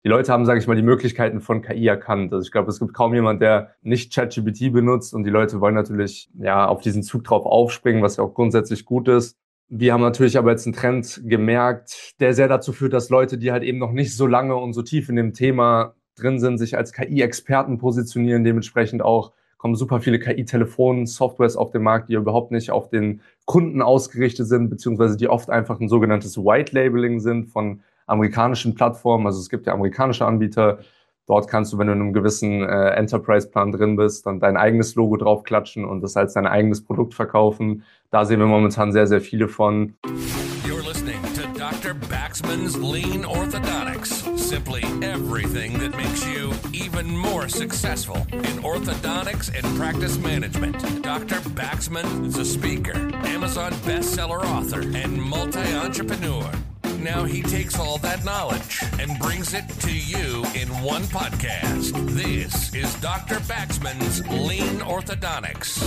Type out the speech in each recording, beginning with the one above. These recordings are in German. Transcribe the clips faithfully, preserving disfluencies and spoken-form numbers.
die Leute haben, sage ich mal, die Möglichkeiten von K I erkannt. Also ich glaube, es gibt kaum jemand, der nicht ChatGPT benutzt und die Leute wollen natürlich ja auf diesen Zug drauf aufspringen, was ja auch grundsätzlich gut ist. Wir haben natürlich aber jetzt einen Trend gemerkt, der sehr dazu führt, dass Leute, die halt eben noch nicht so lange und so tief in dem Thema drin sind, sich als K I-Experten positionieren. Dementsprechend auch kommen super viele K I-Telefon-Softwares auf den Markt, die überhaupt nicht auf den Kunden ausgerichtet sind, beziehungsweise die oft einfach ein sogenanntes White Labeling sind von amerikanischen Plattformen. Also es gibt ja amerikanische Anbieter. Dort kannst du, wenn du in einem gewissen äh, Enterprise-Plan drin bist, dann dein eigenes Logo draufklatschen und das als dein eigenes Produkt verkaufen. Da sehen wir momentan sehr, sehr viele von. You're listening to Doctor Baxman's Lean Orthodontics. Simply everything that makes you even more successful in orthodontics and practice management. Doctor Baxman is a speaker, Amazon bestseller author, and multi-entrepreneur. Now he takes all that knowledge and brings it to you in one podcast. This is Doctor Baxman's Lean Orthodontics.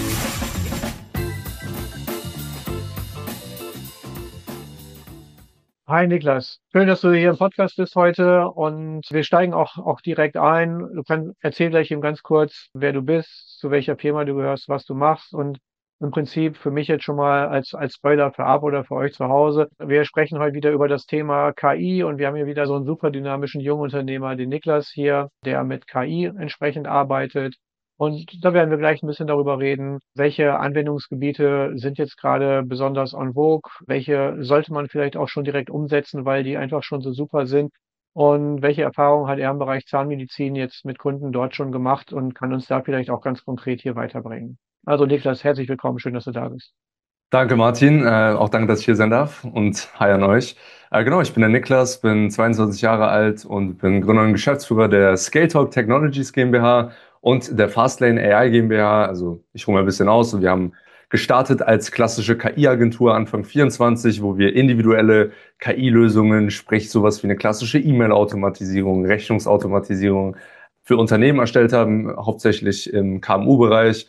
Hi Niklas, schön, dass du hier im Podcast bist heute und wir steigen auch, auch direkt ein. Du kannst, erzähl gleich eben ganz kurz, wer du bist, zu welcher Firma du gehörst, was du machst und im Prinzip für mich jetzt schon mal als, als Spoiler für Ab oder für euch zu Hause. Wir sprechen heute wieder über das Thema K I und wir haben hier wieder so einen super dynamischen Jungunternehmer, den Niklas hier, der mit K I entsprechend arbeitet. Und da werden wir gleich ein bisschen darüber reden, welche Anwendungsgebiete sind jetzt gerade besonders en vogue, welche sollte man vielleicht auch schon direkt umsetzen, weil die einfach schon so super sind. Und welche Erfahrungen hat er im Bereich Zahnmedizin jetzt mit Kunden dort schon gemacht und kann uns da vielleicht auch ganz konkret hier weiterbringen. Also Niklas, herzlich willkommen, schön, dass du da bist. Danke Martin, äh, auch danke, dass ich hier sein darf und hi an euch. Äh, genau, ich bin der Niklas, bin zweiundzwanzig Jahre alt und bin Gründer und Geschäftsführer der ScaleTalk Technologies GmbH und der Fastlane A I GmbH. Also ich hole mal ein bisschen aus und wir haben gestartet als klassische K I-Agentur Anfang vierundzwanzig, wo wir individuelle K I-Lösungen, sprich sowas wie eine klassische E-Mail-Automatisierung, Rechnungsautomatisierung für Unternehmen erstellt haben, hauptsächlich im K M U-Bereich.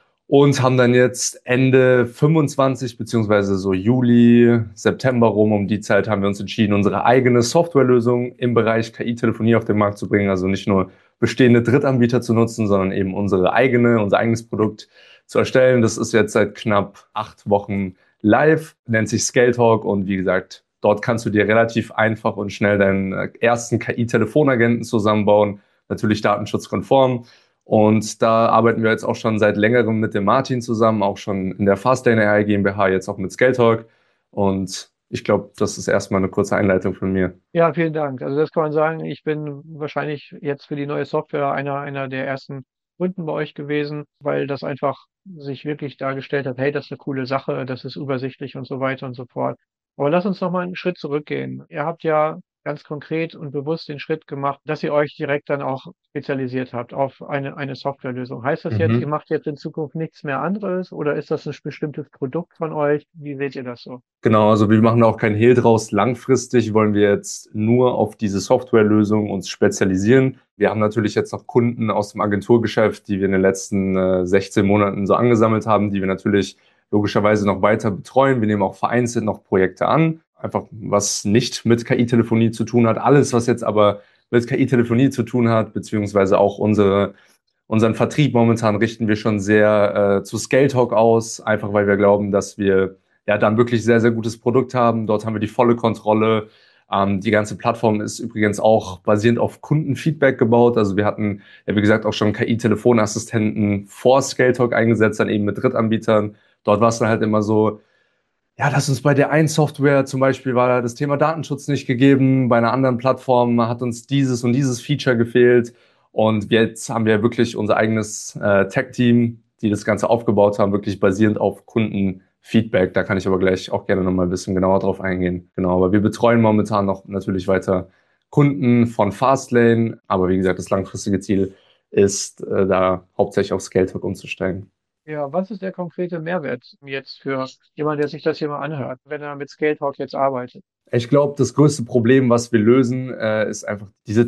Und haben dann jetzt Ende fünfundzwanzig beziehungsweise so Juli, September rum, um die Zeit haben wir uns entschieden, unsere eigene Softwarelösung im Bereich K I-Telefonie auf den Markt zu bringen. Also nicht nur bestehende Drittanbieter zu nutzen, sondern eben unsere eigene, unser eigenes Produkt zu erstellen. Das ist jetzt seit knapp acht Wochen live, nennt sich ScaleTalk und wie gesagt, dort kannst du dir relativ einfach und schnell deinen ersten K I-Telefonagenten zusammenbauen, natürlich datenschutzkonform. Und da arbeiten wir jetzt auch schon seit längerem mit dem Martin zusammen, auch schon in der Fastlane A I GmbH, jetzt auch mit ScaleTalk. Und ich glaube, das ist erstmal eine kurze Einleitung von mir. Ja, vielen Dank. Also das kann man sagen, ich bin wahrscheinlich jetzt für die neue Software einer, einer der ersten Kunden bei euch gewesen, weil das einfach sich wirklich dargestellt hat, hey, das ist eine coole Sache, das ist übersichtlich und so weiter und so fort. Aber lass uns noch mal einen Schritt zurückgehen. Ihr habt ja ganz konkret und bewusst den Schritt gemacht, dass ihr euch direkt dann auch spezialisiert habt auf eine, eine Softwarelösung. Heißt das jetzt, ihr Mhm. macht jetzt in Zukunft nichts mehr anderes oder ist das ein bestimmtes Produkt von euch? Wie seht ihr das so? Genau, also wir machen auch kein Hehl draus. Langfristig wollen wir jetzt nur auf diese Softwarelösung uns spezialisieren. Wir haben natürlich jetzt noch Kunden aus dem Agenturgeschäft, die wir in den letzten äh, sechzehn Monaten so angesammelt haben, die wir natürlich logischerweise noch weiter betreuen. Wir nehmen auch vereinzelt noch Projekte an, einfach was nicht mit K I-Telefonie zu tun hat. Alles, was jetzt aber mit K I-Telefonie zu tun hat, beziehungsweise auch unsere unseren Vertrieb momentan richten wir schon sehr äh, zu ScaleTalk aus, einfach weil wir glauben, dass wir ja dann wirklich sehr, sehr gutes Produkt haben. Dort haben wir die volle Kontrolle. Ähm, die ganze Plattform ist übrigens auch basierend auf Kundenfeedback gebaut. Also wir hatten, ja, wie gesagt, auch schon K I-Telefonassistenten vor ScaleTalk eingesetzt, dann eben mit Drittanbietern. Dort war es dann halt immer so, ja, dass uns bei der einen Software zum Beispiel war das Thema Datenschutz nicht gegeben, bei einer anderen Plattform hat uns dieses und dieses Feature gefehlt. Und jetzt haben wir wirklich unser eigenes äh, Tech-Team, die das Ganze aufgebaut haben, wirklich basierend auf Kundenfeedback. Da kann ich aber gleich auch gerne nochmal ein bisschen genauer drauf eingehen. Genau, aber wir betreuen momentan noch natürlich weiter Kunden von Fastlane. Aber wie gesagt, das langfristige Ziel ist, äh, da hauptsächlich auf ScaleTalk umzusteigen. Ja, was ist der konkrete Mehrwert jetzt für jemanden, der sich das hier mal anhört, wenn er mit ScaleTalk jetzt arbeitet? Ich glaube, das größte Problem, was wir lösen, äh, ist einfach diese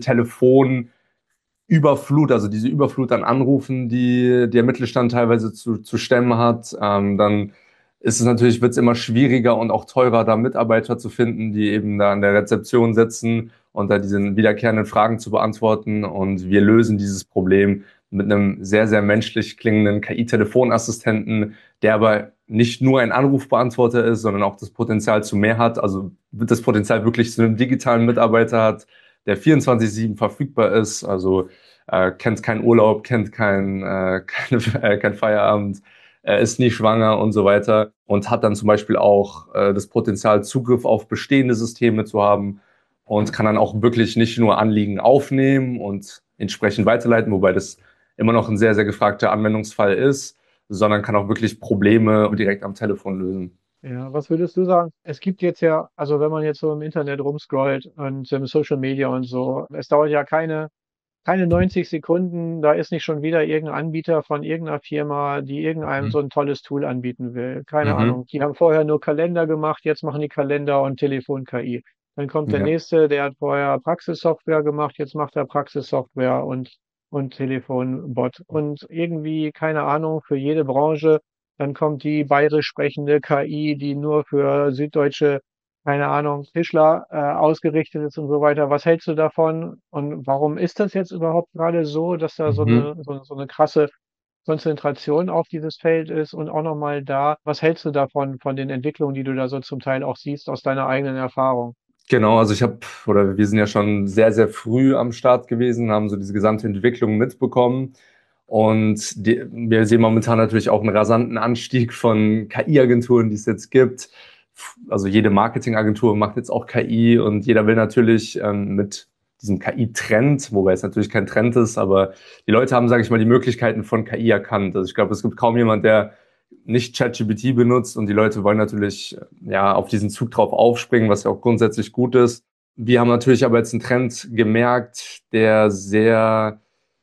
Telefonüberflut, also diese Überflut an Anrufen, die der Mittelstand teilweise zu, zu stemmen hat. Ähm, dann ist es natürlich, wird es immer schwieriger und auch teurer, da Mitarbeiter zu finden, die eben da an der Rezeption sitzen und da diese wiederkehrenden Fragen zu beantworten. Und wir lösen dieses Problem mit einem sehr, sehr menschlich klingenden K I-Telefonassistenten, der aber nicht nur ein Anrufbeantworter ist, sondern auch das Potenzial zu mehr hat. Also das Potenzial wirklich zu einem digitalen Mitarbeiter hat, der vierundzwanzig sieben verfügbar ist. Also äh, kennt keinen Urlaub, kennt kein, äh, kein, äh, kein Feierabend, er ist nie schwanger und so weiter und hat dann zum Beispiel auch äh, das Potenzial, Zugriff auf bestehende Systeme zu haben und kann dann auch wirklich nicht nur Anliegen aufnehmen und entsprechend weiterleiten, wobei das immer noch ein sehr, sehr gefragter Anwendungsfall ist, sondern kann auch wirklich Probleme direkt am Telefon lösen. Ja, was würdest du sagen? Es gibt jetzt ja, also wenn man jetzt so im Internet rumscrollt und im Social Media und so, es dauert ja keine keine neunzig Sekunden, da ist nicht schon wieder irgendein Anbieter von irgendeiner Firma, die irgendeinem Mhm. so ein tolles Tool anbieten will. Keine Mhm. Ahnung. Die haben vorher nur Kalender gemacht, jetzt machen die Kalender und Telefon-K I. Dann kommt der Ja. nächste, der hat vorher Praxissoftware gemacht, jetzt macht er Praxissoftware und, und Telefonbot. Und irgendwie, keine Ahnung, für jede Branche. Dann kommt die bayerisch sprechende K I, die nur für süddeutsche, keine Ahnung, Tischler äh, ausgerichtet ist und so weiter. Was hältst du davon? Und warum ist das jetzt überhaupt gerade so, dass da so Mhm. eine, so, so eine krasse Konzentration auf dieses Feld ist? Und auch nochmal da, was hältst du davon, von den Entwicklungen, die du da so zum Teil auch siehst aus deiner eigenen Erfahrung? Genau, also ich habe, oder wir sind ja schon sehr, sehr früh am Start gewesen, haben so diese gesamte Entwicklung mitbekommen. Und die, wir sehen momentan natürlich auch einen rasanten Anstieg von K I-Agenturen, die es jetzt gibt. Also jede Marketingagentur macht jetzt auch K I und jeder will natürlich ähm, mit diesem K I-Trend, wobei es natürlich kein Trend ist, aber die Leute haben, sage ich mal, die Möglichkeiten von K I erkannt. Also ich glaube, es gibt kaum jemand, der nicht ChatGPT benutzt und die Leute wollen natürlich ja auf diesen Zug drauf aufspringen, was ja auch grundsätzlich gut ist. Wir haben natürlich aber jetzt einen Trend gemerkt, der sehr,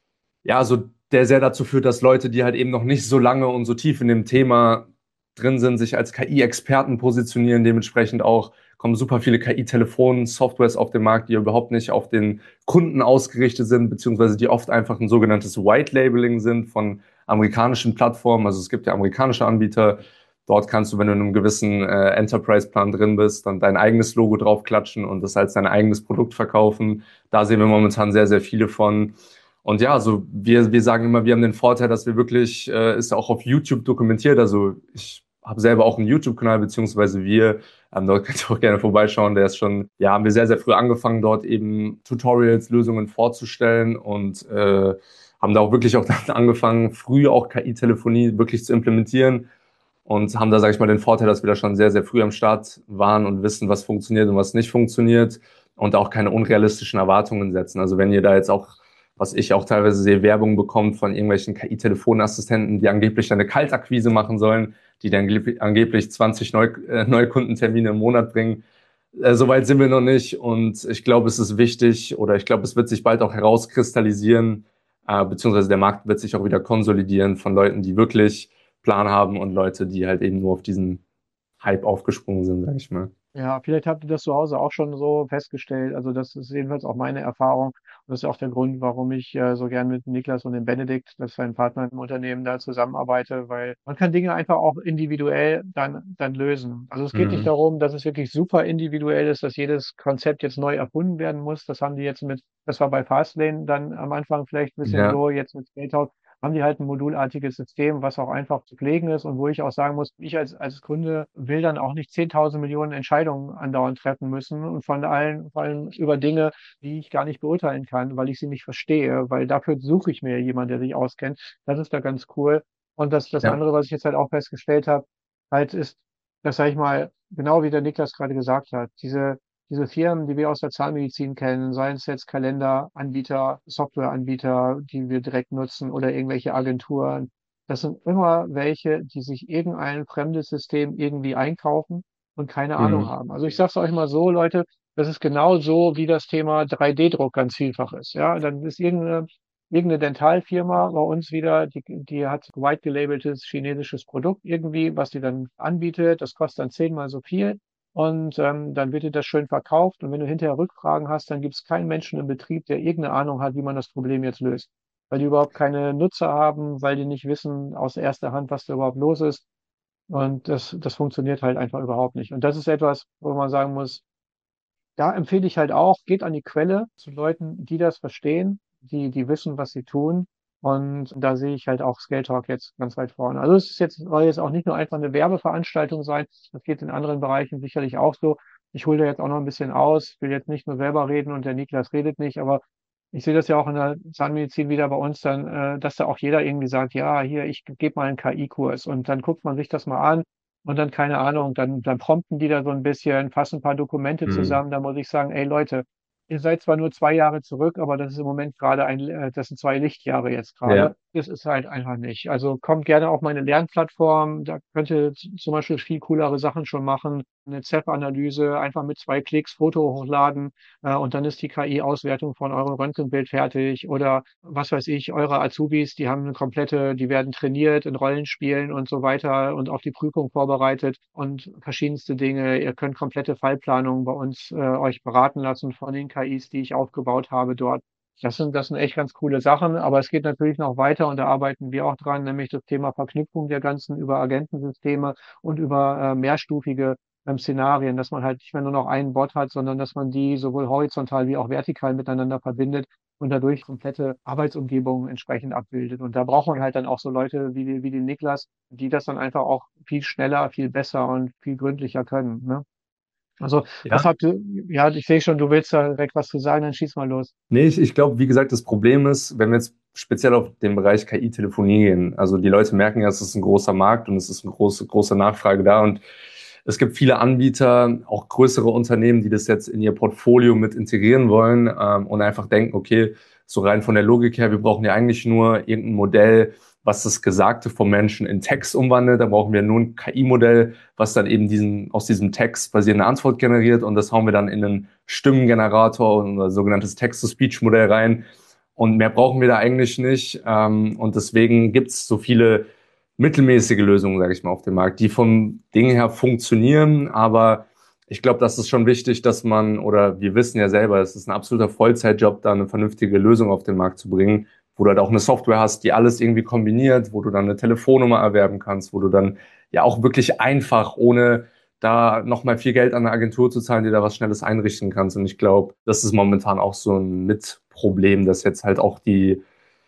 ja, so, der sehr dazu führt, dass Leute, die halt eben noch nicht so lange und so tief in dem Thema drin sind, sich als K I-Experten positionieren. Dementsprechend auch kommen super viele K I-Telefon-Softwares auf den Markt, die überhaupt nicht auf den Kunden ausgerichtet sind, beziehungsweise die oft einfach ein sogenanntes White Labeling sind von amerikanischen Plattformen. Also es gibt ja amerikanische Anbieter. Dort kannst du, wenn du in einem gewissen äh, Enterprise-Plan drin bist, dann dein eigenes Logo draufklatschen und das als dein eigenes Produkt verkaufen. Da sehen wir momentan sehr, sehr viele von. Und ja, also wir, wir sagen immer, wir haben den Vorteil, dass wir wirklich, äh, ist ja auch auf YouTube dokumentiert. Also ich habe selber auch einen YouTube-Kanal, beziehungsweise wir, ähm, dort könnt ihr auch gerne vorbeischauen. Der ist schon, ja, haben wir sehr, sehr früh angefangen, dort eben Tutorials, Lösungen vorzustellen und äh, haben da auch wirklich auch dann angefangen, früh auch K I-Telefonie wirklich zu implementieren und haben da, sage ich mal, den Vorteil, dass wir da schon sehr, sehr früh am Start waren und wissen, was funktioniert und was nicht funktioniert und auch keine unrealistischen Erwartungen setzen. Also wenn ihr da jetzt auch, was ich auch teilweise sehe, Werbung bekommt von irgendwelchen K I-Telefonassistenten, die angeblich eine Kaltakquise machen sollen, die dann angeblich zwanzig Neu äh, Neukundentermine im Monat bringen. Äh, Soweit sind wir noch nicht und ich glaube, es ist wichtig oder ich glaube, es wird sich bald auch herauskristallisieren, äh, beziehungsweise der Markt wird sich auch wieder konsolidieren von Leuten, die wirklich Plan haben und Leute, die halt eben nur auf diesen Hype aufgesprungen sind, sag ich mal. Ja, vielleicht habt ihr das zu Hause auch schon so festgestellt. Also das ist jedenfalls auch meine Erfahrung. Und das ist auch der Grund, warum ich äh, so gern mit Niklas und dem Benedikt, das ist sein Partner im Unternehmen, da zusammenarbeite, weil man kann Dinge einfach auch individuell dann, dann lösen. Also es geht nicht Mhm. darum, dass es wirklich super individuell ist, dass jedes Konzept jetzt neu erfunden werden muss. Das haben die jetzt mit, das war bei Fastlane dann am Anfang vielleicht ein bisschen Ja, so, jetzt mit Skatehouse haben die halt ein modulartiges System, was auch einfach zu pflegen ist und wo ich auch sagen muss, ich als, als Kunde will dann auch nicht zehntausend Millionen Entscheidungen andauernd treffen müssen und von allen, vor allem über Dinge, die ich gar nicht beurteilen kann, weil ich sie nicht verstehe, weil dafür suche ich mir jemanden, der sich auskennt. Das ist da ganz cool. Und das, das ja. andere, was ich jetzt halt auch festgestellt habe, halt ist, das sage ich mal, genau wie der Niklas gerade gesagt hat, diese diese Firmen, die wir aus der Zahnmedizin kennen, seien es jetzt Kalenderanbieter, Softwareanbieter, die wir direkt nutzen oder irgendwelche Agenturen, das sind immer welche, die sich irgendein fremdes System irgendwie einkaufen und keine Ahnung Mhm. haben. Also ich sage es euch mal so, Leute, das ist genau so, wie das Thema drei D-Druck ganz vielfach ist. Ja, dann ist irgendeine, irgendeine Dentalfirma bei uns wieder, die, die hat white gelabeltes chinesisches Produkt irgendwie, was die dann anbietet. Das kostet dann zehnmal so viel. Und ähm, dann wird dir das schön verkauft. Und wenn du hinterher Rückfragen hast, dann gibt es keinen Menschen im Betrieb, der irgendeine Ahnung hat, wie man das Problem jetzt löst. Weil die überhaupt keine Nutzer haben, weil die nicht wissen aus erster Hand, was da überhaupt los ist. Und das, das funktioniert halt einfach überhaupt nicht. Und das ist etwas, wo man sagen muss, da empfehle ich halt auch, geht an die Quelle zu Leuten, die das verstehen, die, die wissen, was sie tun. Und da sehe ich halt auch Scale Talk jetzt ganz weit vorne. Also es ist jetzt, soll jetzt auch nicht nur einfach eine Werbeveranstaltung sein. Das geht in anderen Bereichen sicherlich auch so. Ich hole da jetzt auch noch ein bisschen aus. Ich will jetzt nicht nur selber reden und der Niklas redet nicht, aber ich sehe das ja auch in der Zahnmedizin wieder bei uns dann, äh, dass da auch jeder irgendwie sagt, ja, hier, ich gebe mal einen K I-Kurs und dann guckt man sich das mal an und dann, keine Ahnung, dann, dann prompten die da so ein bisschen, fassen ein paar Dokumente Mhm. zusammen. Da muss ich sagen, ey Leute, ihr seid zwar nur zwei Jahre zurück, aber das ist im Moment gerade ein, äh, das sind zwei Lichtjahre jetzt gerade. Ja. Das ist halt einfach nicht. Also kommt gerne auf meine Lernplattform. Da könnt ihr z- zum Beispiel viel coolere Sachen schon machen. Eine Z E P-Analyse, einfach mit zwei Klicks Foto hochladen, äh, und dann ist die K I-Auswertung von eurem Röntgenbild fertig. Oder was weiß ich, eure Azubis, die haben eine komplette, die werden trainiert in Rollenspielen und so weiter und auf die Prüfung vorbereitet und verschiedenste Dinge. Ihr könnt komplette Fallplanungen bei uns äh, euch beraten lassen von den K Is, die ich aufgebaut habe dort. Das sind, das sind echt ganz coole Sachen, aber es geht natürlich noch weiter und da arbeiten wir auch dran, nämlich das Thema Verknüpfung der ganzen über Agentensysteme und über äh, mehrstufige ähm, Szenarien, dass man halt nicht mehr nur noch einen Bot hat, sondern dass man die sowohl horizontal wie auch vertikal miteinander verbindet und dadurch komplette Arbeitsumgebungen entsprechend abbildet. Und da braucht man halt dann auch so Leute wie, die- wie den Niklas, die das dann einfach auch viel schneller, viel besser und viel gründlicher können. Ne? Also, was Ja. habt ihr, ja, ich sehe schon, du willst da direkt was zu sagen, dann schieß mal los. Nee, ich, ich glaube, wie gesagt, das Problem ist, wenn wir jetzt speziell auf den Bereich K I-Telefonie gehen, also die Leute merken ja, es ist ein großer Markt und es ist eine große, große Nachfrage da und es gibt viele Anbieter, auch größere Unternehmen, die das jetzt in ihr Portfolio mit integrieren wollen ähm, und einfach denken, okay, so rein von der Logik her, wir brauchen ja eigentlich nur irgendein Modell, was das Gesagte vom Menschen in Text umwandelt. Da brauchen wir nur ein K I-Modell, was dann eben diesen, aus diesem Text basierende Antwort generiert und das hauen wir dann in einen Stimmengenerator und ein sogenanntes Text-to-Speech-Modell rein. Und mehr brauchen wir da eigentlich nicht. Ähm, und deswegen gibt es so viele mittelmäßige Lösungen, sage ich mal, auf dem Markt, die vom Ding her funktionieren, aber ich glaube, das ist schon wichtig, dass man, oder wir wissen ja selber, es ist ein absoluter Vollzeitjob, da eine vernünftige Lösung auf den Markt zu bringen, wo du halt auch eine Software hast, die alles irgendwie kombiniert, wo du dann eine Telefonnummer erwerben kannst, wo du dann ja auch wirklich einfach, ohne da nochmal viel Geld an eine Agentur zu zahlen, die da was Schnelles einrichten kannst. Und ich glaube, das ist momentan auch so ein Mitproblem, dass jetzt halt auch die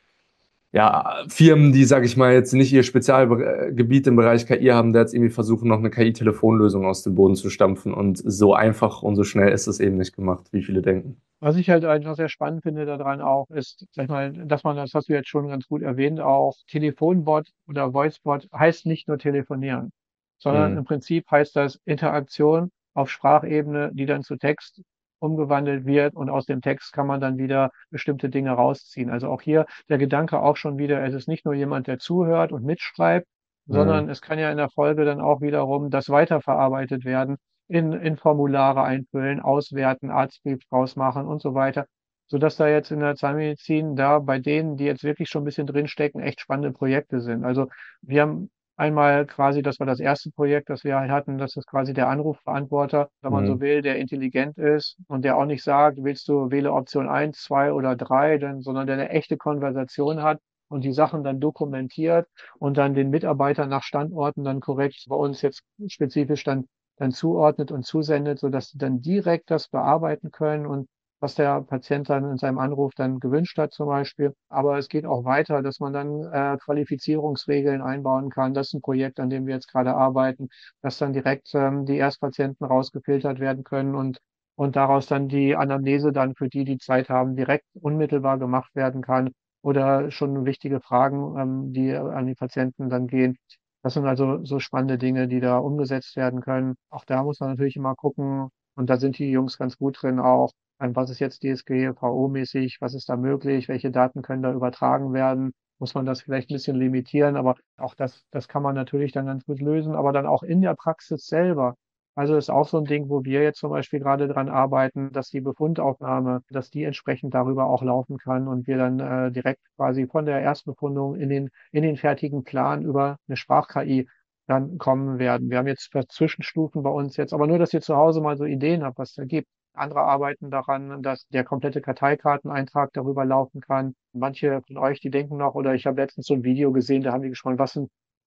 ja, Firmen, die, sage ich mal, jetzt nicht ihr Spezialgebiet im Bereich K I haben, da jetzt irgendwie versuchen, noch eine K I-Telefonlösung aus dem Boden zu stampfen. Und so einfach und so schnell ist es eben nicht gemacht, wie viele denken. Was ich halt einfach sehr spannend finde daran auch, ist, sag ich mal, dass man, das hast du jetzt schon ganz gut erwähnt, auch Telefonbot oder Voicebot heißt nicht nur telefonieren, sondern Mhm. im Prinzip heißt das Interaktion auf Sprachebene, die dann zu Text umgewandelt wird und aus dem Text kann man dann wieder bestimmte Dinge rausziehen. Also auch hier der Gedanke auch schon wieder, es ist nicht nur jemand, der zuhört und mitschreibt, Mhm. sondern es kann ja in der Folge dann auch wiederum das weiterverarbeitet werden in, in Formulare einfüllen, auswerten, Arztbrief draus machen und so weiter. Sodass da jetzt in der Zahnmedizin da bei denen, die jetzt wirklich schon ein bisschen drinstecken, echt spannende Projekte sind. Also wir haben einmal quasi, das war das erste Projekt, das wir halt hatten, das ist quasi der Anrufbeantworter, wenn man so Mhm. will, der intelligent ist und der auch nicht sagt, willst du wähle Option eins, zwei oder drei, denn, sondern der eine echte Konversation hat und die Sachen dann dokumentiert und dann den Mitarbeitern nach Standorten dann korrekt bei uns jetzt spezifisch dann dann zuordnet und zusendet, sodass sie dann direkt das bearbeiten können und was der Patient dann in seinem Anruf dann gewünscht hat zum Beispiel. Aber es geht auch weiter, dass man dann äh, Qualifizierungsregeln einbauen kann. Das ist ein Projekt, an dem wir jetzt gerade arbeiten, dass dann direkt ähm, die Erstpatienten rausgefiltert werden können und und daraus dann die Anamnese dann für die, die Zeit haben, direkt unmittelbar gemacht werden kann oder schon wichtige Fragen, ähm, die an die Patienten dann gehen, das sind also so spannende Dinge, die da umgesetzt werden können. Auch da muss man natürlich immer gucken, und da sind die Jungs ganz gut drin auch, ähm, was ist jetzt D S G V O-mäßig, was ist da möglich, welche Daten können da übertragen werden, muss man das vielleicht ein bisschen limitieren, aber auch das, das kann man natürlich dann ganz gut lösen, aber dann auch in der Praxis selber. Also ist auch so ein Ding, wo wir jetzt zum Beispiel gerade dran arbeiten, dass die Befundaufnahme, dass die entsprechend darüber auch laufen kann und wir dann äh, direkt quasi von der Erstbefundung in den in den fertigen Plan über eine Sprach-K I dann kommen werden. Wir haben jetzt Zwischenstufen bei uns jetzt, aber nur, dass ihr zu Hause mal so Ideen habt, was da gibt. Andere arbeiten daran, dass der komplette Karteikarteneintrag darüber laufen kann. Manche von euch, die denken noch, oder ich habe letztens so ein Video gesehen, da haben die gesprochen, was sind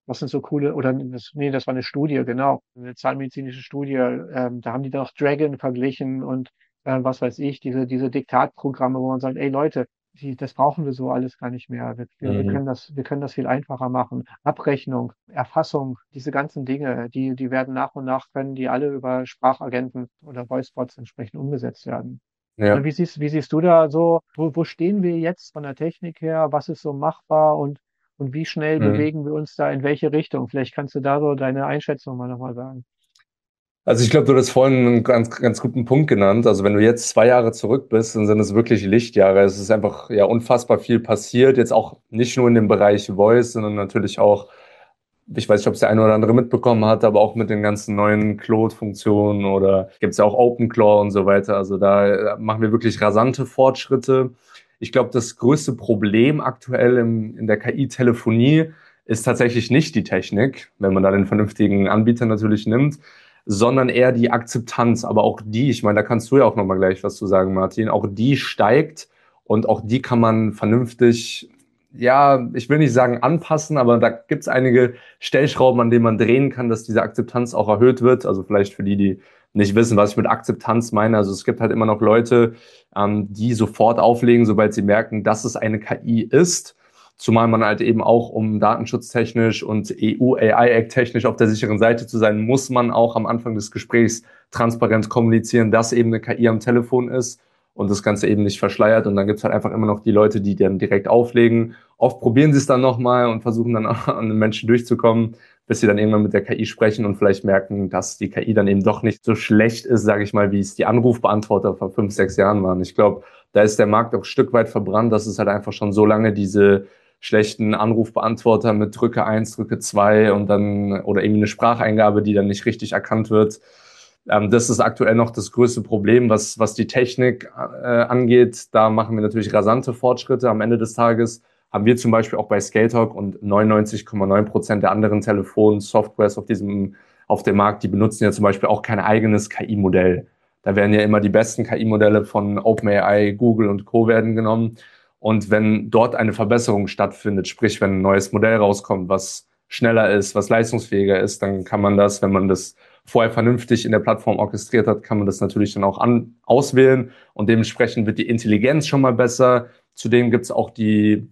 was sind so coole, oder das, nee, das war eine Studie, genau, eine zahnmedizinische Studie, ähm, da haben die doch Dragon verglichen und äh, was weiß ich, diese, diese Diktatprogramme, wo man sagt, ey Leute, die, das brauchen wir so alles gar nicht mehr. Wir, wir, wir Mhm. können das, wir können das viel einfacher machen. Abrechnung, Erfassung, diese ganzen Dinge, die, die werden nach und nach, können die alle über Sprachagenten oder Voicebots entsprechend umgesetzt werden. Na, Ja. Wie siehst, wie siehst du da so, wo, wo stehen wir jetzt von der Technik her? Was ist so machbar und, und wie schnell Mhm. bewegen wir uns da in welche Richtung? Vielleicht kannst du da so deine Einschätzung mal nochmal sagen. Also ich glaube, du hast vorhin einen ganz, ganz guten Punkt genannt. Also wenn du jetzt zwei Jahre zurück bist, dann sind es wirklich Lichtjahre. Es ist einfach ja unfassbar viel passiert. Jetzt auch nicht nur in dem Bereich Voice, sondern natürlich auch, ich weiß nicht, ob es der eine oder andere mitbekommen hat, aber auch mit den ganzen neuen Claude-Funktionen oder gibt es ja auch OpenClaw und so weiter. Also da äh, machen wir wirklich rasante Fortschritte. Ich glaube, das größte Problem aktuell im, in der K I-Telefonie ist tatsächlich nicht die Technik, wenn man da den vernünftigen Anbieter natürlich nimmt, sondern eher die Akzeptanz. Aber auch die, ich meine, da kannst du ja auch nochmal gleich was zu sagen, Martin, auch die steigt und auch die kann man vernünftig, ja, ich will nicht sagen anpassen, aber da gibt es einige Stellschrauben, an denen man drehen kann, dass diese Akzeptanz auch erhöht wird. Also vielleicht für die, die nicht wissen, was ich mit Akzeptanz meine. Also es gibt halt immer noch Leute, ähm, die sofort auflegen, sobald sie merken, dass es eine K I ist. Zumal man halt eben auch, um datenschutztechnisch und E U-A I-Act technisch auf der sicheren Seite zu sein, muss man auch am Anfang des Gesprächs transparent kommunizieren, dass eben eine K I am Telefon ist und das Ganze eben nicht verschleiert. Und dann gibt's halt einfach immer noch die Leute, die dann direkt auflegen. Oft probieren sie es dann nochmal und versuchen dann auch an den Menschen durchzukommen, bis sie dann irgendwann mit der K I sprechen und vielleicht merken, dass die K I dann eben doch nicht so schlecht ist, sage ich mal, wie es die Anrufbeantworter vor fünf, sechs Jahren waren. Ich glaube, da ist der Markt auch ein Stück weit verbrannt, dass es halt einfach schon so lange diese schlechten Anrufbeantworter mit Drücke eins, Drücke zwei und dann oder irgendwie eine Spracheingabe, die dann nicht richtig erkannt wird. Ähm, das ist aktuell noch das größte Problem, was, was die Technik äh, angeht. Da machen wir natürlich rasante Fortschritte. Am Ende des Tages haben wir zum Beispiel auch bei ScaleTalk und neunundneunzig Komma neun Prozent der anderen Telefonsoftwares auf diesem, auf dem Markt, die benutzen ja zum Beispiel auch kein eigenes K I-Modell. Da werden ja immer die besten K I-Modelle von OpenAI, Google und Co. werden genommen. Und wenn dort eine Verbesserung stattfindet, sprich, wenn ein neues Modell rauskommt, was schneller ist, was leistungsfähiger ist, dann kann man das, wenn man das vorher vernünftig in der Plattform orchestriert hat, kann man das natürlich dann auch an, auswählen und dementsprechend wird die Intelligenz schon mal besser. Zudem gibt es auch die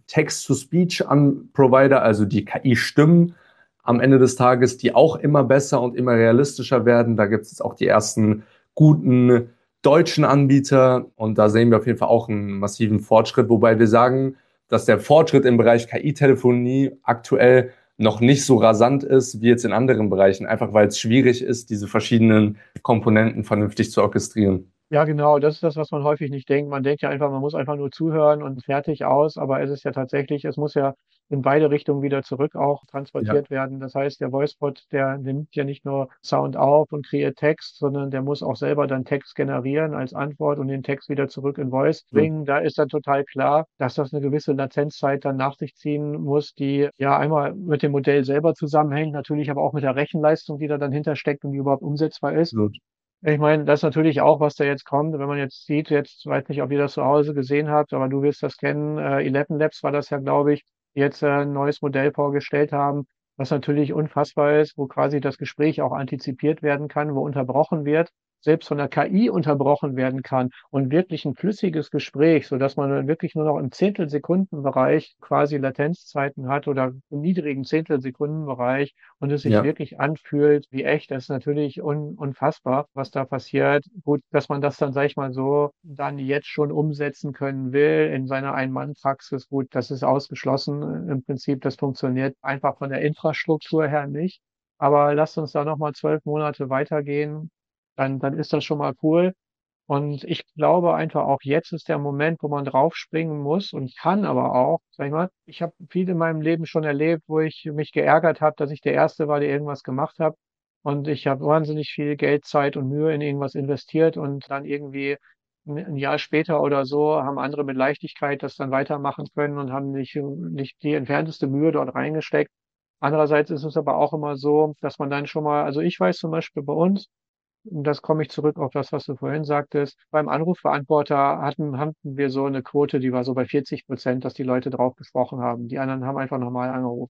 Text-to-Speech-Provider, also die K I-Stimmen am Ende des Tages, die auch immer besser und immer realistischer werden. Da gibt es auch die ersten guten deutschen Anbieter und da sehen wir auf jeden Fall auch einen massiven Fortschritt, wobei wir sagen, dass der Fortschritt im Bereich K I-Telefonie aktuell noch nicht so rasant ist wie jetzt in anderen Bereichen, einfach weil es schwierig ist, diese verschiedenen Komponenten vernünftig zu orchestrieren. Ja, genau, das ist das, was man häufig nicht denkt. Man denkt ja einfach, man muss einfach nur zuhören und fertig aus, aber es ist ja tatsächlich, es muss ja in beide Richtungen wieder zurück auch Ja. transportiert werden. Das heißt, der Voicebot, der nimmt ja nicht nur Sound auf und kreiert Text, sondern der muss auch selber dann Text generieren als Antwort und den Text wieder zurück in Voice bringen. Da ist dann total klar, dass das eine gewisse Latenzzeit dann nach sich ziehen muss, die ja einmal mit dem Modell selber zusammenhängt, natürlich aber auch mit der Rechenleistung, die da dann hintersteckt und die überhaupt umsetzbar ist. Absolut. Ich meine, das ist natürlich auch, was da jetzt kommt. Wenn man jetzt sieht, jetzt weiß nicht, ob ihr das zu Hause gesehen habt, aber du wirst das kennen. Äh, Eleven Labs war das ja, glaube ich, die jetzt äh, ein neues Modell vorgestellt haben, was natürlich unfassbar ist, wo quasi das Gespräch auch antizipiert werden kann, wo unterbrochen wird, selbst von der K I unterbrochen werden kann und wirklich ein flüssiges Gespräch, sodass man dann wirklich nur noch im Zehntelsekundenbereich quasi Latenzzeiten hat oder im niedrigen Zehntelsekundenbereich und es sich Ja. wirklich anfühlt wie echt. Das ist natürlich un unfassbar, was da passiert. Gut, dass man das dann, sage ich mal so, dann jetzt schon umsetzen können will in seiner Ein-Mann-Praxis. Gut, das ist ausgeschlossen. Im Prinzip, das funktioniert einfach von der Infrastruktur her nicht. Aber lasst uns da nochmal zwölf Monate weitergehen, dann, dann ist das schon mal cool. Und ich glaube einfach auch jetzt ist der Moment, wo man draufspringen muss und kann aber auch, sag ich mal, ich habe viel in meinem Leben schon erlebt, wo ich mich geärgert habe, dass ich der Erste war, der irgendwas gemacht hat. Und ich habe wahnsinnig viel Geld, Zeit und Mühe in irgendwas investiert und dann irgendwie ein ein Jahr später oder so haben andere mit Leichtigkeit das dann weitermachen können und haben nicht, nicht die entfernteste Mühe dort reingesteckt. Andererseits ist es aber auch immer so, dass man dann schon mal, also ich weiß zum Beispiel bei uns, und das komme ich zurück auf das, was du vorhin sagtest. Beim Anrufbeantworter hatten, hatten wir so eine Quote, die war so bei vierzig Prozent, dass die Leute drauf gesprochen haben. Die anderen haben einfach normal angerufen.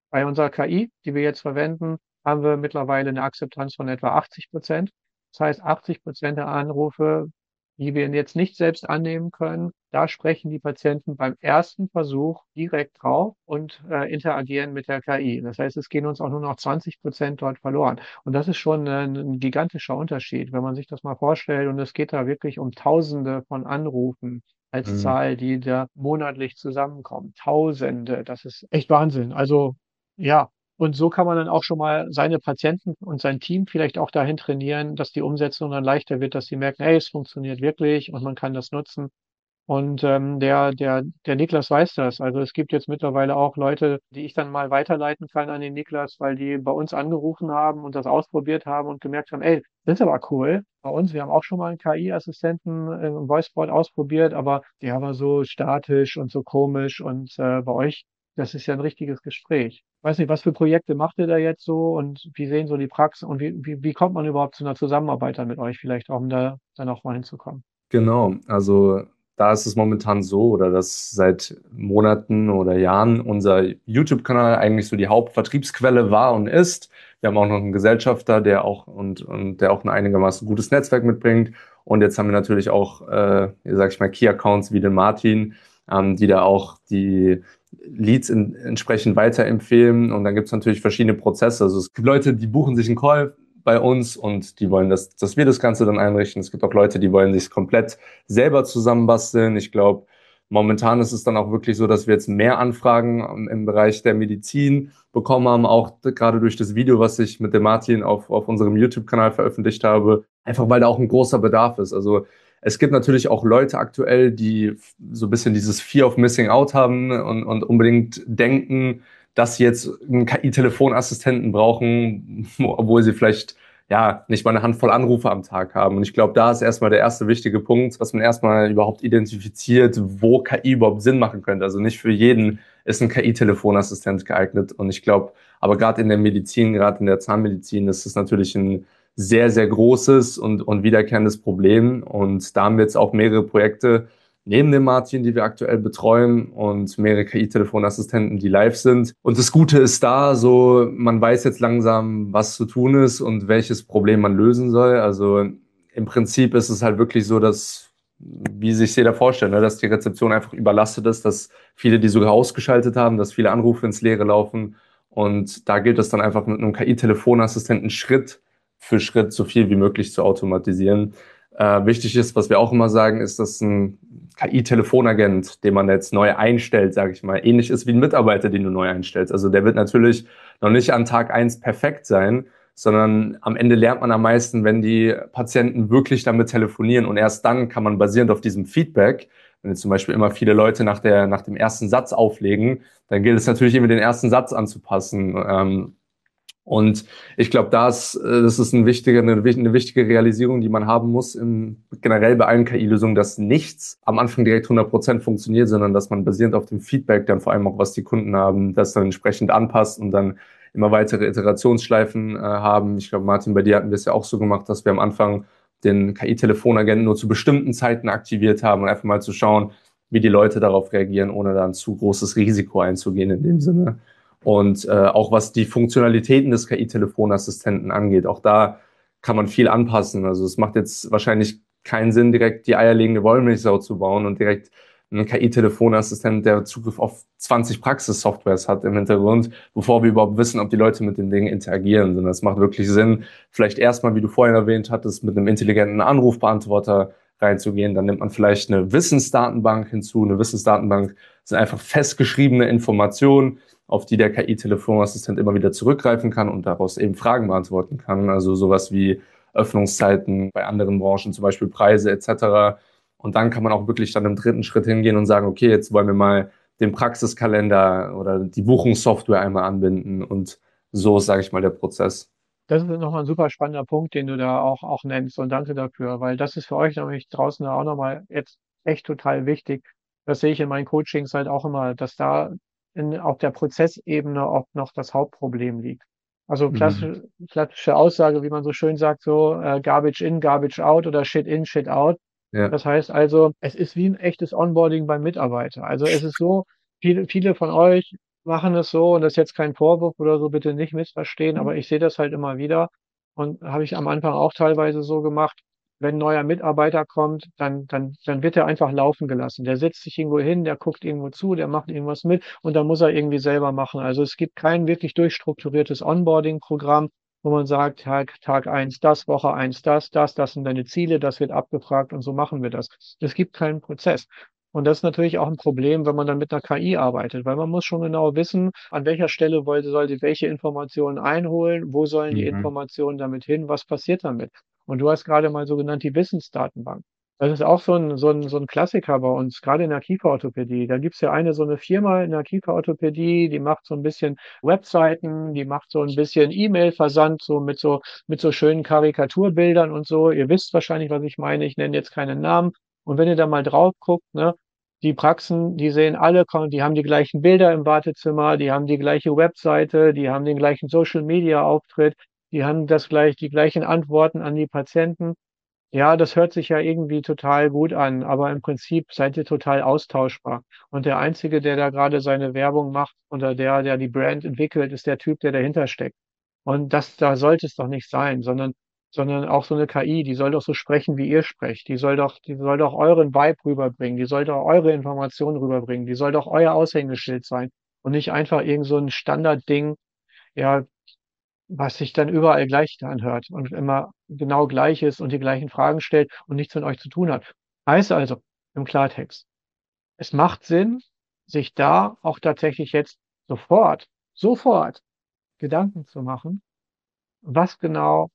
Bei unserer K I, die wir jetzt verwenden, haben wir mittlerweile eine Akzeptanz von etwa achtzig Prozent. Das heißt, achtzig Prozent der Anrufe, die wir jetzt nicht selbst annehmen können, da sprechen die Patienten beim ersten Versuch direkt drauf und äh, interagieren mit der K I. Das heißt, es gehen uns auch nur noch zwanzig Prozent dort verloren. Und das ist schon ein, ein gigantischer Unterschied, wenn man sich das mal vorstellt. Und es geht da wirklich um Tausende von Anrufen als Mhm. Zahl, die da monatlich zusammenkommen. Tausende, das ist echt Wahnsinn. Also ja, und so kann man dann auch schon mal seine Patienten und sein Team vielleicht auch dahin trainieren, dass die Umsetzung dann leichter wird, dass sie merken, hey, es funktioniert wirklich und man kann das nutzen. Und ähm, der, der, der Niklas weiß das. Also es gibt jetzt mittlerweile auch Leute, die ich dann mal weiterleiten kann an den Niklas, weil die bei uns angerufen haben und das ausprobiert haben und gemerkt haben, ey, das ist aber cool. Bei uns, wir haben auch schon mal einen K I-Assistenten im Voicebot ausprobiert, aber der war so statisch und so komisch. Und äh, bei euch, das ist ja ein richtiges Gespräch. Weiß nicht, was für Projekte macht ihr da jetzt so und wie sehen so die Praxis und wie, wie, wie kommt man überhaupt zu einer Zusammenarbeit dann mit euch vielleicht auch, um da dann auch mal hinzukommen? Genau, also da ist es momentan so, oder dass seit Monaten oder Jahren unser YouTube-Kanal eigentlich so die Hauptvertriebsquelle war und ist. Wir haben auch noch einen Gesellschafter, der auch und, und der auch ein einigermaßen gutes Netzwerk mitbringt. Und jetzt haben wir natürlich auch, äh, sag ich mal, Key-Accounts wie den Martin, ähm, die da auch die Leads in, entsprechend weiterempfehlen. Und dann gibt es natürlich verschiedene Prozesse. Also es gibt Leute, die buchen sich einen Call bei uns und die wollen, dass, dass wir das Ganze dann einrichten. Es gibt auch Leute, die wollen sich komplett selber zusammenbasteln. Ich glaube, momentan ist es dann auch wirklich so, dass wir jetzt mehr Anfragen im, im Bereich der Medizin bekommen haben, auch gerade durch das Video, was ich mit dem Martin auf, auf unserem YouTube-Kanal veröffentlicht habe, einfach weil da auch ein großer Bedarf ist. Also es gibt natürlich auch Leute aktuell, die so ein bisschen dieses Fear of Missing Out haben und, und unbedingt denken, dass sie jetzt einen K I-Telefonassistenten brauchen, obwohl sie vielleicht ja nicht mal eine Handvoll Anrufe am Tag haben. Und ich glaube, da ist erstmal der erste wichtige Punkt, dass man erstmal überhaupt identifiziert, wo K I überhaupt Sinn machen könnte. Also nicht für jeden ist ein K I-Telefonassistent geeignet. Und ich glaube, aber gerade in der Medizin, gerade in der Zahnmedizin, ist es natürlich ein sehr, sehr großes und, und wiederkehrendes Problem. Und da haben wir jetzt auch mehrere Projekte neben dem Martin, die wir aktuell betreuen und mehrere K I-Telefonassistenten, die live sind. Und das Gute ist da, so man weiß jetzt langsam, was zu tun ist und welches Problem man lösen soll. Also im Prinzip ist es halt wirklich so, dass, wie sich jeder vorstellt, ne, dass die Rezeption einfach überlastet ist, dass viele die sogar ausgeschaltet haben, dass viele Anrufe ins Leere laufen. Und da gilt es dann einfach mit einem K I-Telefonassistenten Schritt für Schritt so viel wie möglich zu automatisieren. Äh, wichtig ist, was wir auch immer sagen, ist, dass ein K I-Telefonagent, den man jetzt neu einstellt, sage ich mal, ähnlich ist wie ein Mitarbeiter, den du neu einstellst. Also der wird natürlich noch nicht an Tag eins perfekt sein, sondern am Ende lernt man am meisten, wenn die Patienten wirklich damit telefonieren und erst dann kann man basierend auf diesem Feedback, wenn jetzt zum Beispiel immer viele Leute nach der, nach dem ersten Satz auflegen, dann gilt es natürlich immer den ersten Satz anzupassen. Ähm, und ich glaube, das, äh, das ist ein wichtiger, eine, wich- eine wichtige Realisierung, die man haben muss, im, generell bei allen K I-Lösungen, dass nichts am Anfang direkt hundert Prozent funktioniert, sondern dass man basierend auf dem Feedback dann vor allem auch, was die Kunden haben, das dann entsprechend anpasst und dann immer weitere Iterationsschleifen äh, haben. Ich glaube, Martin, bei dir hatten wir es ja auch so gemacht, dass wir am Anfang den K I-Telefonagenten nur zu bestimmten Zeiten aktiviert haben und einfach mal zu schauen, wie die Leute darauf reagieren, ohne da ein zu großes Risiko einzugehen in dem Sinne. Und äh, auch was die Funktionalitäten des K I-Telefonassistenten angeht, auch da kann man viel anpassen. Also es macht jetzt wahrscheinlich keinen Sinn, direkt die eierlegende Wollmilchsau zu bauen und direkt einen K I-Telefonassistent, der Zugriff auf zwanzig Praxissoftwares hat im Hintergrund, bevor wir überhaupt wissen, ob die Leute mit dem Ding interagieren. Sondern es macht wirklich Sinn, vielleicht erstmal, wie du vorhin erwähnt hattest, mit einem intelligenten Anrufbeantworter reinzugehen. Dann nimmt man vielleicht eine Wissensdatenbank hinzu. Eine Wissensdatenbank sind einfach festgeschriebene Informationen, auf die der K I-Telefonassistent immer wieder zurückgreifen kann und daraus eben Fragen beantworten kann. Also sowas wie Öffnungszeiten bei anderen Branchen, zum Beispiel Preise et cetera. Und dann kann man auch wirklich dann im dritten Schritt hingehen und sagen, okay, jetzt wollen wir mal den Praxiskalender oder die Buchungssoftware einmal anbinden. Und so ist, sage ich mal, der Prozess. Das ist nochmal ein super spannender Punkt, den du da auch, auch nennst und danke dafür, weil das ist für euch nämlich draußen auch nochmal jetzt echt total wichtig. Das sehe ich in meinen Coachings halt auch immer, dass da in, auf der Prozessebene oft noch das Hauptproblem liegt. Also Mhm. klassische, klassische Aussage, wie man so schön sagt, so äh, Garbage in, Garbage out oder Shit in, Shit out. Ja. Das heißt also, es ist wie ein echtes Onboarding beim Mitarbeiter. Also es ist so, viele, viele von euch machen es so, und das ist jetzt kein Vorwurf oder so, bitte nicht missverstehen, aber Mhm. ich sehe das halt immer wieder und habe ich am Anfang auch teilweise so gemacht. Wenn ein neuer Mitarbeiter kommt, dann, dann, dann wird er einfach laufen gelassen. Der setzt sich irgendwo hin, der guckt irgendwo zu, der macht irgendwas mit und dann muss er irgendwie selber machen. Also es gibt kein wirklich durchstrukturiertes Onboarding-Programm, wo man sagt, Tag, Tag eins das, Woche eins das, das, das sind deine Ziele, das wird abgefragt und so machen wir das. Es gibt keinen Prozess. Und das ist natürlich auch ein Problem, wenn man dann mit einer K I arbeitet, weil man muss schon genau wissen, an welcher Stelle wollte, soll sie welche Informationen einholen, wo sollen die Mhm. Informationen damit hin, was passiert damit? Und du hast gerade mal so genannt die Wissensdatenbank. Das ist auch so ein, so ein, so ein Klassiker bei uns, gerade in der Kieferorthopädie. Da gibt's ja eine so eine Firma in der Kieferorthopädie, die macht so ein bisschen Webseiten, die macht so ein bisschen E-Mail-Versand, so mit so, mit so schönen Karikaturbildern und so. Ihr wisst wahrscheinlich, was ich meine. Ich nenne jetzt keinen Namen. Und wenn ihr da mal drauf guckt, ne, die Praxen, die sehen alle, die haben die gleichen Bilder im Wartezimmer, die haben die gleiche Webseite, die haben den gleichen Social-Media-Auftritt, die haben das gleich, die gleichen Antworten an die Patienten. Ja, das hört sich ja irgendwie total gut an, aber im Prinzip seid ihr total austauschbar. Und der Einzige, der da gerade seine Werbung macht oder der, der die Brand entwickelt, ist der Typ, der dahinter steckt. Und das, da sollte es doch nicht sein, sondern, sondern auch so eine K I, die soll doch so sprechen, wie ihr sprecht. Die soll doch, die soll doch euren Vibe rüberbringen. Die soll doch eure Informationen rüberbringen. Die soll doch euer Aushängeschild sein und nicht einfach irgend so ein Standardding, ja, was sich dann überall gleich anhört und immer genau gleich ist und die gleichen Fragen stellt und nichts mit euch zu tun hat. Heißt also im Klartext, es macht Sinn, sich da auch tatsächlich jetzt sofort, sofort Gedanken zu machen, was genau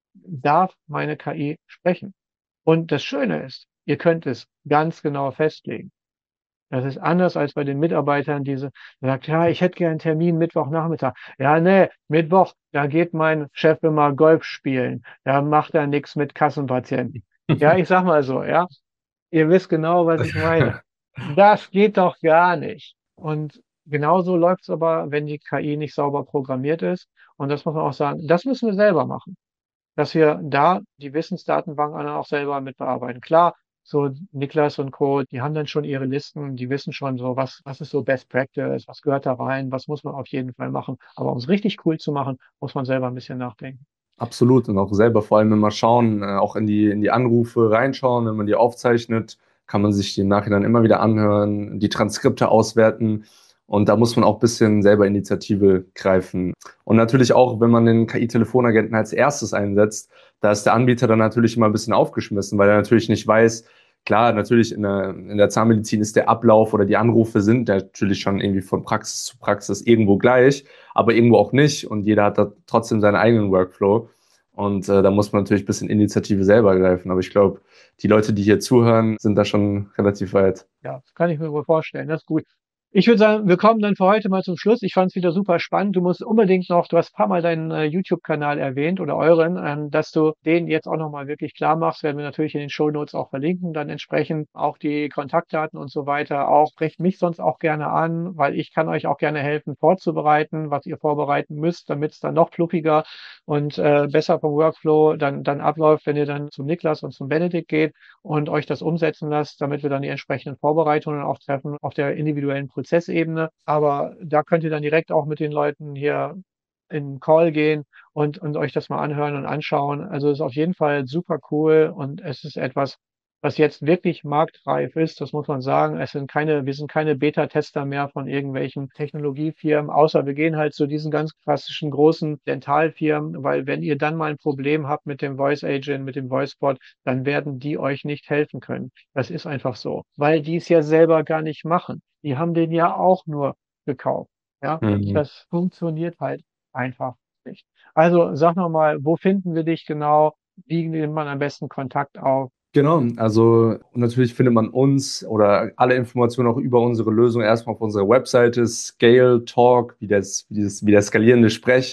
darf meine K I sprechen. Und das Schöne ist, ihr könnt es ganz genau festlegen. Das ist anders als bei den Mitarbeitern, die so sagt, ja, ich hätte gern einen Termin Mittwochnachmittag. Ja, nee, Mittwoch, da geht mein Chef immer Golf spielen. Da macht er nichts mit Kassenpatienten. Ja, ich sag mal so, ja. Ihr wisst genau, was ich meine. Das geht doch gar nicht. Und genauso läuft es aber, wenn die K I nicht sauber programmiert ist. Und das muss man auch sagen, das müssen wir selber machen, dass wir da die Wissensdatenbank dann auch selber mit bearbeiten. Klar, so Niklas und Co., die haben dann schon ihre Listen, die wissen schon so, was, was ist so Best Practice, was gehört da rein, was muss man auf jeden Fall machen. Aber um es richtig cool zu machen, muss man selber ein bisschen nachdenken. Absolut. Und auch selber vor allem immer schauen, äh, auch in die, in die Anrufe reinschauen, wenn man die aufzeichnet, kann man sich die im Nachhinein immer wieder anhören, die Transkripte auswerten. Und da muss man auch ein bisschen selber Initiative greifen. Und natürlich auch, wenn man den K I-Telefonagenten als erstes einsetzt, da ist der Anbieter dann natürlich immer ein bisschen aufgeschmissen, weil er natürlich nicht weiß, klar, natürlich in der, in der Zahnmedizin ist der Ablauf oder die Anrufe sind natürlich schon irgendwie von Praxis zu Praxis irgendwo gleich, aber irgendwo auch nicht. Und jeder hat da trotzdem seinen eigenen Workflow. Und äh, da muss man natürlich ein bisschen Initiative selber greifen. Aber ich glaube, die Leute, die hier zuhören, sind da schon relativ weit. Ja, das kann ich mir wohl vorstellen. Das ist gut. Ich würde sagen, wir kommen dann für heute mal zum Schluss. Ich fand es wieder super spannend. Du musst unbedingt noch, du hast ein paar Mal deinen äh, YouTube-Kanal erwähnt oder euren, ähm, dass du den jetzt auch nochmal wirklich klar machst. Werden wir natürlich in den Shownotes auch verlinken, dann entsprechend auch die Kontaktdaten und so weiter. Auch sprecht mich sonst auch gerne an, weil ich kann euch auch gerne helfen, vorzubereiten, was ihr vorbereiten müsst, damit es dann noch fluffiger und äh, besser vom Workflow dann, dann abläuft, wenn ihr dann zum Niklas und zum Benedikt geht und euch das umsetzen lasst, damit wir dann die entsprechenden Vorbereitungen auch treffen auf der individuellen Prozessebene. Aber da könnt ihr dann direkt auch mit den Leuten hier in den Call gehen und, und euch das mal anhören und anschauen. Also es ist auf jeden Fall super cool und es ist etwas, was jetzt wirklich marktreif ist, das muss man sagen. Es sind keine, wir sind keine Beta-Tester mehr von irgendwelchen Technologiefirmen, außer wir gehen halt zu diesen ganz klassischen großen Dentalfirmen, weil wenn ihr dann mal ein Problem habt mit dem Voice Agent, mit dem VoiceBot, dann werden die euch nicht helfen können. Das ist einfach so, weil die es ja selber gar nicht machen. Die haben den ja auch nur gekauft. Ja, Mhm. das funktioniert halt einfach nicht. Also sag noch mal, wo finden wir dich genau? Wie nimmt man am besten Kontakt auf? Genau, also natürlich findet man uns oder alle Informationen auch über unsere Lösung erstmal auf unserer Webseite Scale Talk, wie das, wie das, wie der skalierende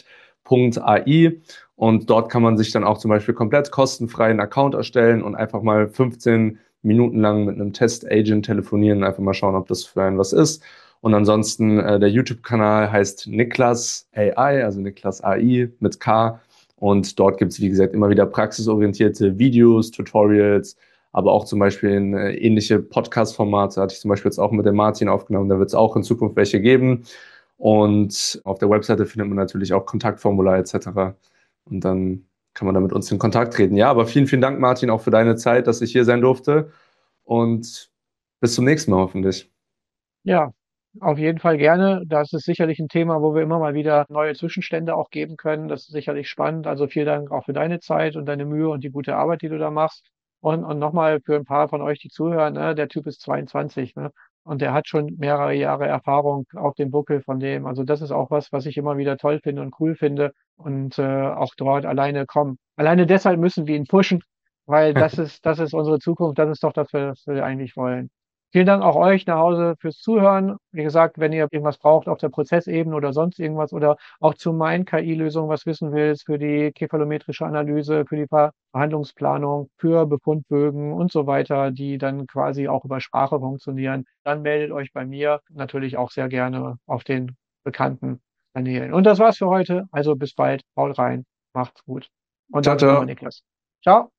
Sprech.ai, und dort kann man sich dann auch zum Beispiel komplett kostenfrei einen Account erstellen und einfach mal fünfzehn Minuten lang mit einem Test-Agent telefonieren, einfach mal schauen, ob das für einen was ist. Und ansonsten äh, der YouTube-Kanal heißt Niklas A I, also Niklas A I mit K. Und dort gibt es, wie gesagt, immer wieder praxisorientierte Videos, Tutorials, aber auch zum Beispiel in, äh, ähnliche Podcast-Formate. Hatte ich zum Beispiel jetzt auch mit dem Martin aufgenommen. Da wird es auch in Zukunft welche geben. Und auf der Webseite findet man natürlich auch Kontaktformular et cetera. Und dann kann man da mit uns in Kontakt treten. Ja, aber vielen, vielen Dank, Martin, auch für deine Zeit, dass ich hier sein durfte. Und bis zum nächsten Mal hoffentlich. Ja, auf jeden Fall gerne. Das ist sicherlich ein Thema, wo wir immer mal wieder neue Zwischenstände auch geben können. Das ist sicherlich spannend. Also vielen Dank auch für deine Zeit und deine Mühe und die gute Arbeit, die du da machst. Und, und nochmal für ein paar von euch, die zuhören, ne, der Typ ist zweiundzwanzig, ne? Und der hat schon mehrere Jahre Erfahrung auf dem Buckel von dem. Also das ist auch was, was ich immer wieder toll finde und cool finde. Und äh, auch dort alleine kommen. Alleine deshalb müssen wir ihn pushen, weil das ist, das ist unsere Zukunft. Das ist doch das, was wir eigentlich wollen. Vielen Dank auch euch nach Hause fürs Zuhören. Wie gesagt, wenn ihr irgendwas braucht auf der Prozessebene oder sonst irgendwas oder auch zu meinen K I-Lösungen was wissen willst, für die kephalometrische Analyse, für die Ver Verhandlungsplanung, für Befundbögen und so weiter, die dann quasi auch über Sprache funktionieren, dann meldet euch bei mir natürlich auch sehr gerne auf den bekannten Kanälen. Und das war's für heute. Also bis bald. Haut rein. Macht's gut. Und Ciao, danke nochmal, ciao. Niklas. Ciao.